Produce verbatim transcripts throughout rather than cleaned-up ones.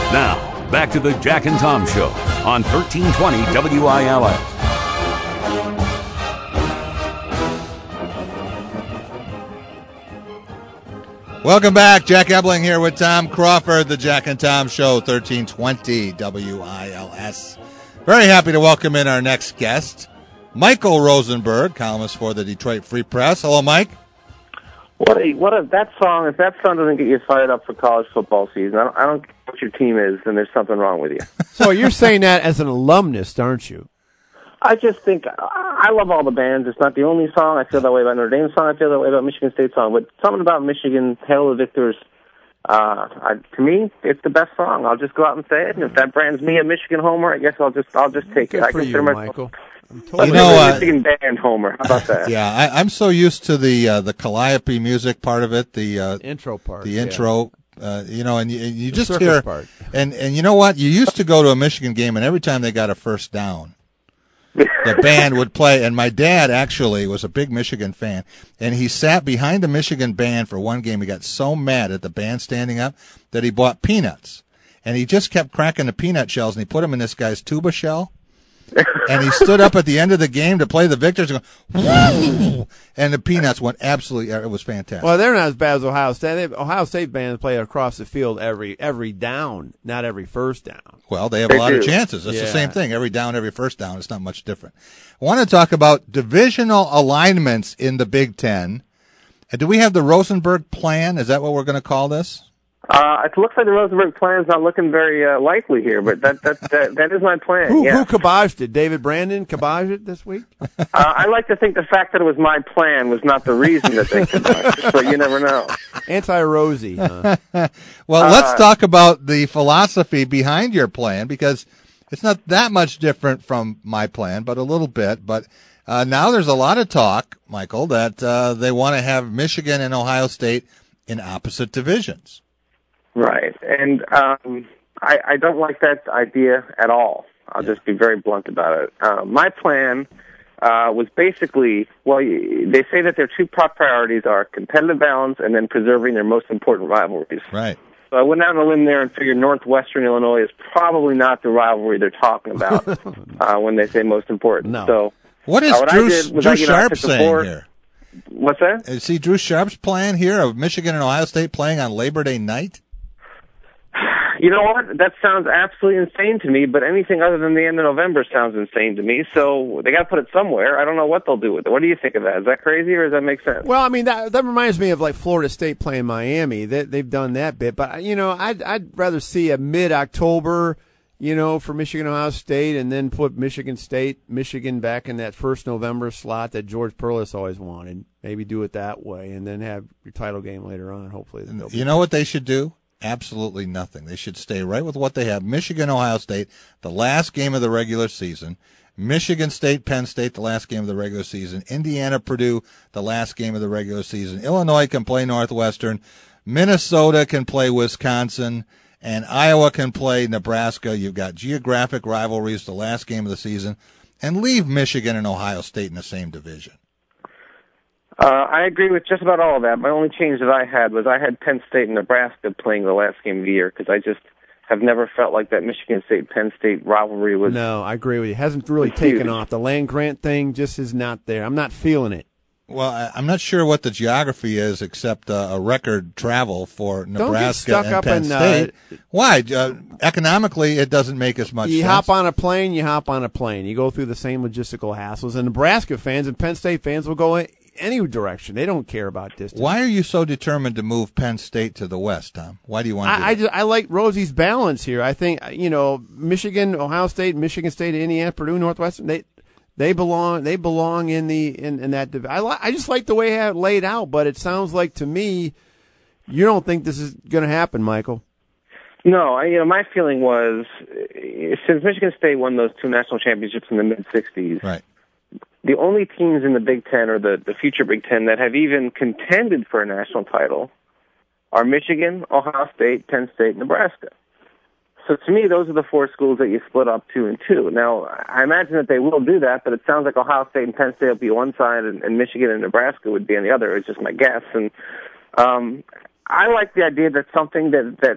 Now, back to the Jack and Tom Show on thirteen twenty W I L S. Welcome back. Jack Ebling here with Tom Crawford, the Jack and Tom Show, thirteen twenty W I L S. Very happy to welcome in our next guest, Michael Rosenberg, columnist for the Detroit Free Press. Hello, Mike. What a, what a, that song, if that song doesn't get you fired up for college football season, I don't, I don't care what your team is, then there's something wrong with you. So you're saying that as an alumnus, aren't you? I just think, I love all the bands. It's not the only song. I feel that way about Notre Dame song. I feel that way about Michigan State song. But something about Michigan, Hail the Victors, uh, I, to me, it's the best song. I'll just go out and say it. And if that brands me a Michigan homer, I guess I'll just I'll just take Good it. I for consider you, myself, Michael. I'm totally You know, a uh, Michigan band homer. How about that? Yeah, I, I'm so used to the uh, the Calliope music part of it, the uh, intro part, the yeah. intro. Uh, you know, and you, and you The just circus hear, part. and and you know what? You used to go to a Michigan game, and every time they got a first down, the band would play. And my dad actually was a big Michigan fan, and he sat behind the Michigan band for one game. He got so mad at the band standing up that he bought peanuts, and he just kept cracking the peanut shells, and he put them in this guy's tuba shell. And he stood up at the end of the game to play the victors, and, go, Woo! And the peanuts went absolutely. It was fantastic. Well, they're not as bad as Ohio State. They have, Ohio State bands play across the field every every down, not every first down. Well, they have They a lot do. of chances. It's Yeah. the same thing. Every down, every first down. It's not much different. I want to talk about divisional alignments in the Big Ten. Uh, Do we have the Rosenberg plan? Is that what we're going to call this? Uh, it looks like the Rosenberg plan's not looking very uh, likely here, but that that that, that is my plan. Who, yeah. who kabajed it? David Brandon kabajed it this week? Uh, I like to think the fact that it was my plan was not the reason that they combined it, but you never know. Anti-Rosie. Huh? Well, Uh, let's talk about the philosophy behind your plan, because it's not that much different from my plan, but a little bit. But uh, now there's a lot of talk, Michael, that uh, they want to have Michigan and Ohio State in opposite divisions. Right, and um, I, I don't like that idea at all. I'll Yeah. just be very blunt about it. Uh, my plan uh, was basically, well, y- they say that their two top priorities are competitive balance and then preserving their most important rivalries. Right. So I went out on a limb there and figured Northwestern Illinois is probably not the rivalry they're talking about uh, when they say most important. No. So What is uh, what Drew, I did was Drew I, you know, I Sharp took the saying four- here? What's that? Is he Drew Sharp's plan here of Michigan and Ohio State playing on Labor Day night? You know what? That sounds absolutely insane to me, but anything other than the end of November sounds insane to me. So they got to put it somewhere. I don't know what they'll do with it. What do you think of that? Is that crazy or does that make sense? Well, I mean, that that reminds me of like Florida State playing Miami. They, they've done that bit. But, you know, I'd, I'd rather see a mid-October, you know, for Michigan, Ohio State, and then put Michigan State, Michigan back in that first November slot that George Perlis always wanted. Maybe do it that way and then have your title game later on, hopefully. they'll be- You know what they should do? Absolutely nothing. They should stay right with what they have. Michigan, Ohio State, the last game of the regular season. Michigan State, Penn State, the last game of the regular season. Indiana, Purdue, the last game of the regular season. Illinois can play Northwestern. Minnesota can play Wisconsin. And Iowa can play Nebraska. You've got geographic rivalries, the last game of the season. And leave Michigan and Ohio State in the same division. Uh, I agree with just about all of that. My only change that I had was I had Penn State and Nebraska playing the last game of the year because I just have never felt like that Michigan State-Penn State rivalry was... No, I agree with you. It hasn't really It's taken huge. off. The land-grant thing just is not there. I'm not feeling it. Well, I- I'm not sure what the geography is except uh, a record travel for Nebraska stuck and up Penn in, uh, State. Why? Uh, economically, it doesn't make as much You sense. hop on a plane, you hop on a plane. You go through the same logistical hassles. And Nebraska fans and Penn State fans will go in any direction. They don't care about distance. Why are you so determined to move Penn State to the west, Tom? Why do you want to do I, I, that? just, I like Rosie's balance here. I think, you know, Michigan, Ohio State, Michigan State, Indiana, Purdue, Northwestern, they they belong they belong in the in, in that division. I, li- I just like the way I have it laid out, but it sounds like to me you don't think this is going to happen, Michael. No, I, you know, my feeling was uh, since Michigan State won those two national championships in the mid-sixties, Right. the only teams in the Big Ten or the, the future Big Ten that have even contended for a national title are Michigan, Ohio State, Penn State, Nebraska. So to me, those are the four schools that you split up two and two. Now, I imagine that they will do that, but it sounds like Ohio State and Penn State will be one side and, and Michigan and Nebraska would be on the other. It's just my guess. And um, I like the idea that something that, that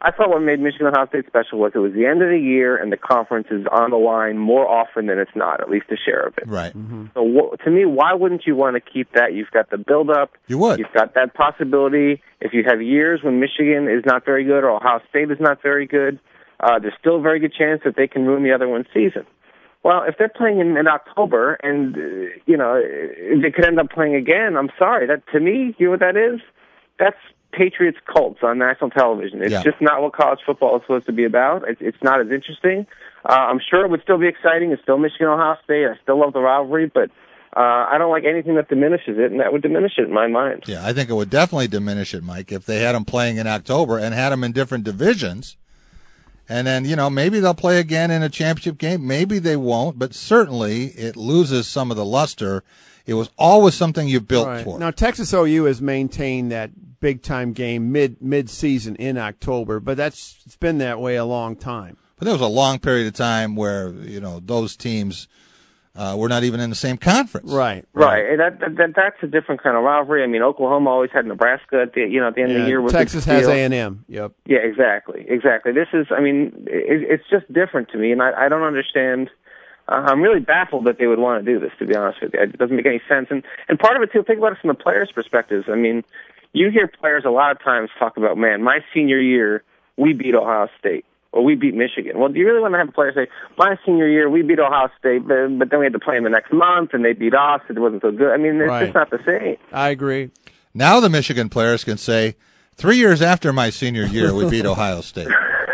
I thought what made Michigan Ohio State special was it was the end of the year and the conference is on the line more often than it's not, at least a share of it. Right. Mm-hmm. So wh- to me, why wouldn't you want to keep that? You've got the build-up. You would. You've got that possibility. If you have years when Michigan is not very good or Ohio State is not very good, uh, there's still a very good chance that they can ruin the other one's season. Well, if they're playing in, in October and, uh, you know, they could end up playing again, I'm sorry. That to me, you know what that is? That's Patriots Colts on national television. It's yeah. just not what college football is supposed to be about. It's, it's not as interesting. Uh, I'm sure it would still be exciting. It's still Michigan Ohio State. I still love the rivalry, but uh, I don't like anything that diminishes it, and that would diminish it in my mind. Yeah, I think it would definitely diminish it, Mike, if they had them playing in October and had them in different divisions. And then, you know, maybe they'll play again in a championship game. Maybe they won't, but certainly it loses some of the luster. It was always something you built right. for. Now, Texas O U has maintained that big-time game mid, mid-season in October, but that's it's been that way a long time. But there was a long period of time where, you know, those teams uh, were not even in the same conference. Right. Right. And that, that, that's a different kind of rivalry. I mean, Oklahoma always had Nebraska at the, you know, at the end yeah, of the year. With Texas has A and M. Yep. Yeah, exactly. Exactly. This is, I mean, it, it's just different to me, and I, I don't understand. Uh, I'm really baffled that they would want to do this, to be honest with you. It doesn't make any sense. And, and part of it, too, think about it from the players' perspectives. I mean, you hear players a lot of times talk about, man, my senior year, we beat Ohio State, or we beat Michigan. Well, do you really want to have a player say, my senior year, we beat Ohio State, but, but then we had to play them the next month, and they beat us, it wasn't so good. I mean, it's right. just not the same. I agree. Now the Michigan players can say, three years after my senior year, we beat Ohio State.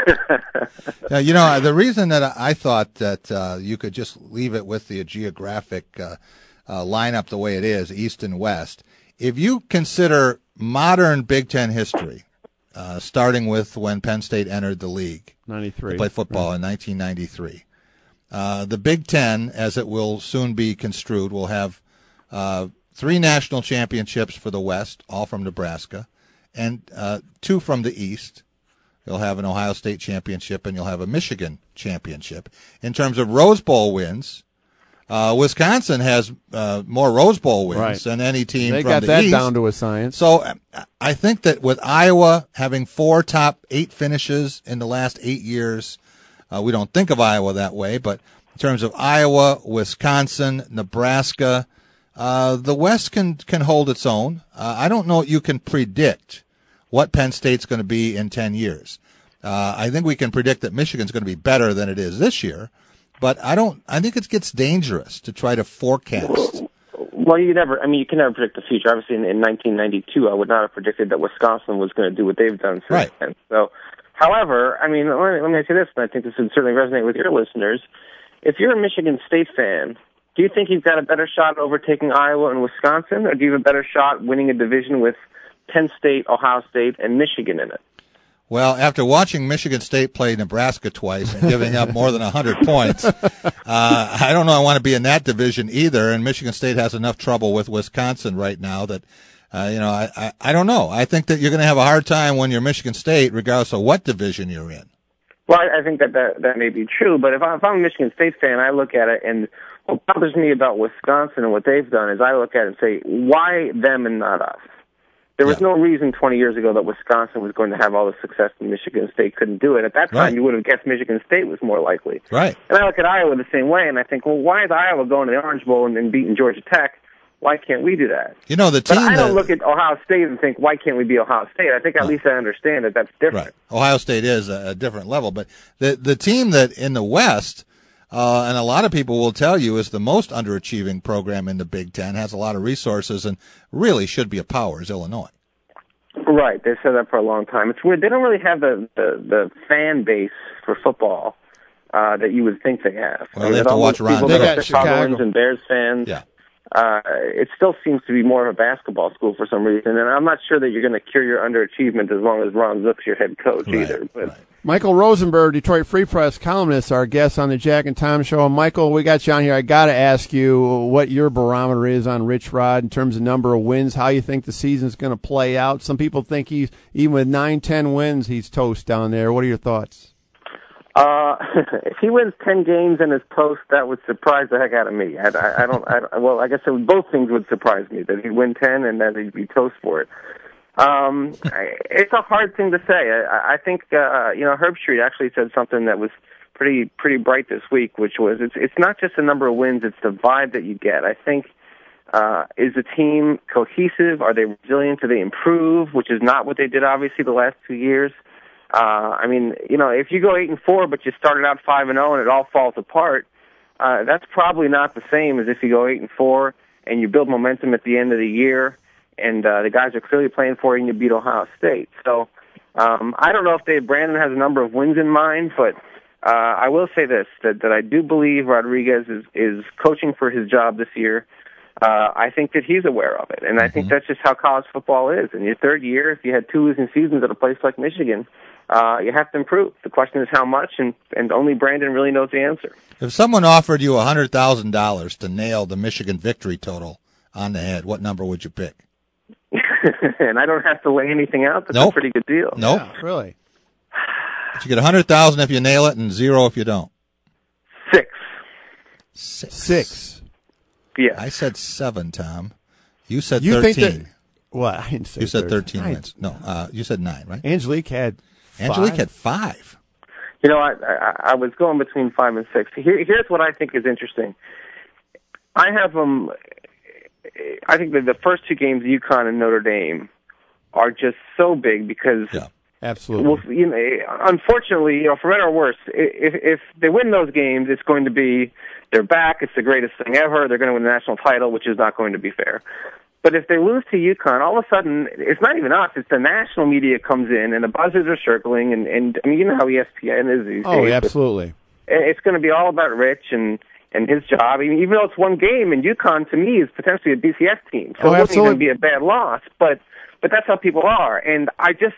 Now, you know, the reason that I thought that uh, you could just leave it with the geographic uh, uh, lineup the way it is, East and West, if you consider modern Big Ten history, uh, starting with when Penn State entered the league, ninety-three to play football in nineteen ninety-three, uh, the Big Ten, as it will soon be construed, will have uh, three national championships for the West, all from Nebraska, and uh, two from the East. You'll have an Ohio State championship, and you'll have a Michigan championship. In terms of Rose Bowl wins, uh, Wisconsin has uh, more Rose Bowl wins right. than any team they from got the that East. down to a science. So I think that with Iowa having four top eight finishes in the last eight years, uh, we don't think of Iowa that way, but in terms of Iowa, Wisconsin, Nebraska, uh, the West can, can hold its own. Uh, I don't know what you can predict what Penn State's going to be in ten years. Uh, I think we can predict that Michigan's going to be better than it is this year, but I don't. I think it gets dangerous to try to forecast. Well, you never. I mean, you can never predict the future. Obviously, in, in nineteen ninety-two, I would not have predicted that Wisconsin was going to do what they've done since right. then. So, however, I mean, let me, let me say this, and I think this would certainly resonate with your listeners. If you're a Michigan State fan, do you think you've got a better shot at overtaking Iowa and Wisconsin, or do you have a better shot winning a division with Penn State, Ohio State, and Michigan in it? Well, after watching Michigan State play Nebraska twice and giving up more than one hundred points, uh, I don't know I want to be in that division either, and Michigan State has enough trouble with Wisconsin right now that, uh, you know, I, I, I don't know. I think that you're going to have a hard time when you're Michigan State, regardless of what division you're in. Well, I, I think that, that that may be true, but if, I, if I'm a Michigan State fan, I look at it, and what bothers me about Wisconsin and what they've done is I look at it and say, why them and not us? There was yeah. no reason twenty years ago that Wisconsin was going to have all the success and Michigan State couldn't do it. At that time, right. you would have guessed Michigan State was more likely. Right. And I look at Iowa the same way, and I think, well, why is Iowa going to the Orange Bowl and, and beating Georgia Tech? Why can't we do that? You know, the team but I don't that, look at Ohio State and think, why can't we be Ohio State? I think at no. least I understand that that's different. Right. Ohio State is a, a different level, but the the team that in the West, uh, and a lot of people will tell you is the most underachieving program in the Big Ten, has a lot of resources, and really should be a power, is Illinois. Right, they've said that for a long time. It's weird. They don't really have the, the, the fan base for football uh, that you would think they have. Well, I mean, they have to all watch those Ron people They that got are Chicagoans Chicago. and Bears fans. Yeah. Uh, it still seems to be more of a basketball school for some reason, and I'm not sure that you're going to cure your underachievement as long as Ron Zook's your head coach Right, either. But right. Michael Rosenberg, Detroit Free Press columnist, our guest on the Jack and Tom Show. Michael, we got you on here. I got to ask you what your barometer is on Rich Rod in terms of number of wins, how you think the season's going to play out. Some people think he's, even with nine, ten wins, he's toast down there. What are your thoughts? Uh, if he wins ten games in his post, that would surprise the heck out of me. I, I, I don't. I, well, I guess it would, both things would surprise me, that he'd win ten and that he'd be toast for it. Um, it's a hard thing to say. I, I think uh, you know Herb Street actually said something that was pretty pretty bright this week, which was it's it's not just the number of wins; it's the vibe that you get. I think uh, is the team cohesive? Are they resilient? Do they improve? Which is not what they did obviously the last two years. Uh, I mean, you know, if you go eight and four, but you started out five and zero, and it all falls apart, uh, that's probably not the same as if you go eight and four and you build momentum at the end of the year. And uh, the guys are clearly playing for you, and you beat Ohio State. So um, I don't know if Dave Brandon has a number of wins in mind, but uh, I will say this, that, that I do believe Rodriguez is, is coaching for his job this year. Uh, I think that he's aware of it, and I mm-hmm. think that's just how college football is. In your third year, if you had two losing seasons at a place like Michigan, uh, you have to improve. The question is how much, and, and only Brandon really knows the answer. If someone offered you one hundred thousand dollars to nail the Michigan victory total on the head, what number would you pick? And I don't have to lay anything out. That's nope. a pretty good deal. Nope. Yeah, really. But you get one hundred thousand dollars if you nail it and zero if you don't. Six. Six. Six. Yeah. I said seven, Tom. You said you thirteen. Think that, what? I didn't say You said thirteen I, wins. No, uh, you said nine, right? Angelique had five. Angelique had five. You know, I, I, I was going between five and six. Here, here's what I think is interesting. I have them... Um, I think that the first two games, UConn and Notre Dame, are just so big because, yeah, absolutely. Well, you know, unfortunately, you know, for better or worse, if if they win those games, it's going to be they're back. It's the greatest thing ever. They're going to win the national title, which is not going to be fair. But if they lose to UConn, all of a sudden, it's not even us. It's the national media comes in, and the buzzers are circling, and and I mean, you know how E S P N is these oh, days. Oh, absolutely. It's going to be all about Rich and. And his job, even though it's one game, and UConn to me is potentially a B C S team, so oh, it wouldn't absolutely. even be a bad loss. But but that's how people are, and I just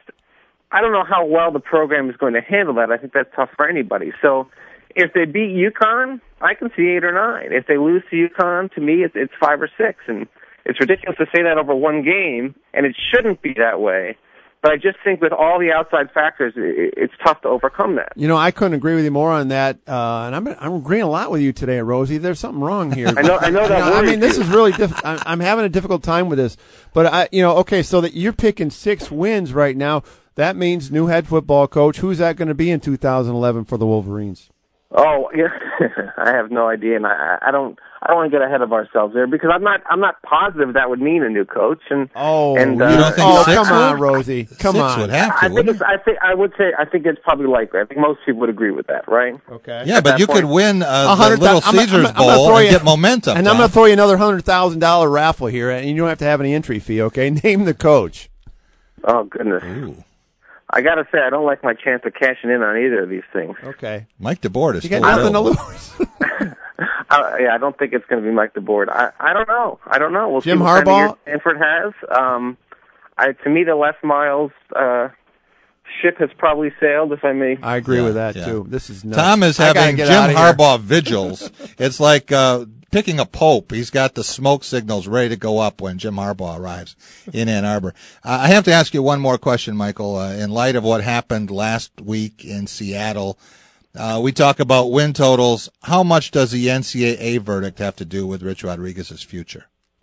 I don't know how well the program is going to handle that. I think that's tough for anybody. So if they beat UConn, I can see eight or nine. If they lose to UConn, to me it's it's five or six, and it's ridiculous to say that over one game, and it shouldn't be that way. But I just think with all the outside factors, it's tough to overcome that. You know, I couldn't agree with you more on that. Uh, and I'm I'm agreeing a lot with you today, Rosie. There's something wrong here. I know. I know that. You know, I mean, this is really. Diff- I'm having a difficult time with this. But I, you know, okay, so that you're picking six wins right now. That means new head football coach. Who's that going to be in two thousand eleven for the Wolverines? Oh, yeah. I have no idea, and I, I don't. I don't want to get ahead of ourselves there because I'm not. I'm not positive that would mean a new coach. And oh, and, you uh, don't think oh, six come would? on, Rosie, come six on. Would have to, I think. It's, I think. I would say. I think it's probably likely. I think most people would agree with that, right? Okay. Yeah, but you point. could win uh, the Little I'm, Caesars I'm, I'm Bowl and you, get momentum. And Tom. I'm going to throw you another hundred thousand dollar raffle here, and you don't have to have any entry fee. Okay, name the coach. Oh goodness. Ooh. I got to say, I don't like my chance of cashing in on either of these things. Okay. Mike DeBoer is you still got nothing available. to lose. uh, yeah, I don't think it's going to be Mike DeBoer. I I don't know. I don't know. We'll Jim see what Harbaugh? kind of year Stanford has. Um, I to me, the Les Miles uh, ship has probably sailed, if I may. I agree Yeah, with that, yeah. too. This is nuts. Tom is I gotta having get Jim out of here. Harbaugh vigils. It's like uh, picking a pope. He's got the smoke signals ready to go up when Jim Harbaugh arrives in Ann Arbor. Uh, I have to ask you one more question, Michael. Uh, in light of what happened last week in Seattle, uh, we talk about win totals. How much does the N C double A verdict have to do with Rich Rodriguez's future?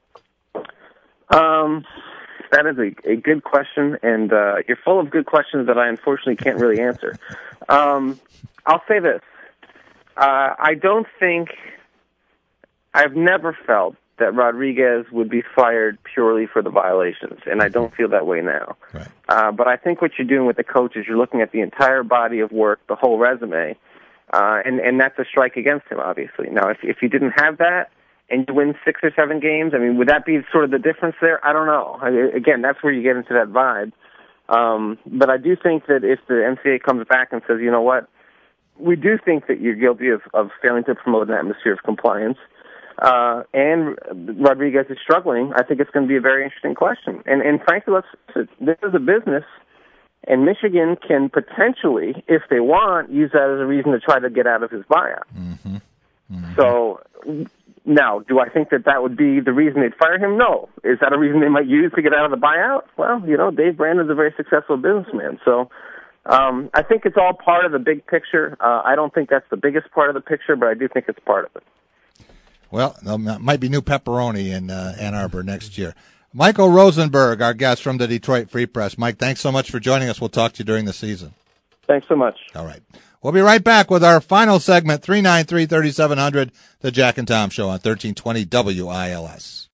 Um, that is a, a good question, and uh, you're full of good questions that I unfortunately can't really answer. Um, I'll say this. Uh, I don't think, I've never felt that Rodriguez would be fired purely for the violations, and I don't feel that way now. Right. Uh, but I think what you're doing with the coach is you're looking at the entire body of work, the whole resume, uh, and, and that's a strike against him, obviously. Now, if, if you didn't have that, and you win six or seven games, I mean, would that be sort of the difference there? I don't know. I, again, that's where you get into that vibe. Um, but I do think that if the N C double A comes back and says, you know what, we do think that you're guilty of, of failing to promote an atmosphere of compliance, uh, and Rodriguez is struggling, I think it's going to be a very interesting question. And, and frankly, let's, this is a business, and Michigan can potentially, if they want, use that as a reason to try to get out of his buyout. Mm-hmm. Mm-hmm. So... Now, do I think that that would be the reason they'd fire him? No. Is that a reason they might use to get out of the buyout? Well, you know, Dave Brandon's a very successful businessman. So um, I think it's all part of the big picture. Uh, I don't think that's the biggest part of the picture, but I do think it's part of it. Well, there might be new pepperoni in uh, Ann Arbor next year. Michael Rosenberg, our guest from the Detroit Free Press. Mike, thanks so much for joining us. We'll talk to you during the season. Thanks so much. All right. We'll be right back with our final segment, three nine three, three seven zero zero, the Jack and Tom Show on thirteen twenty W I L S.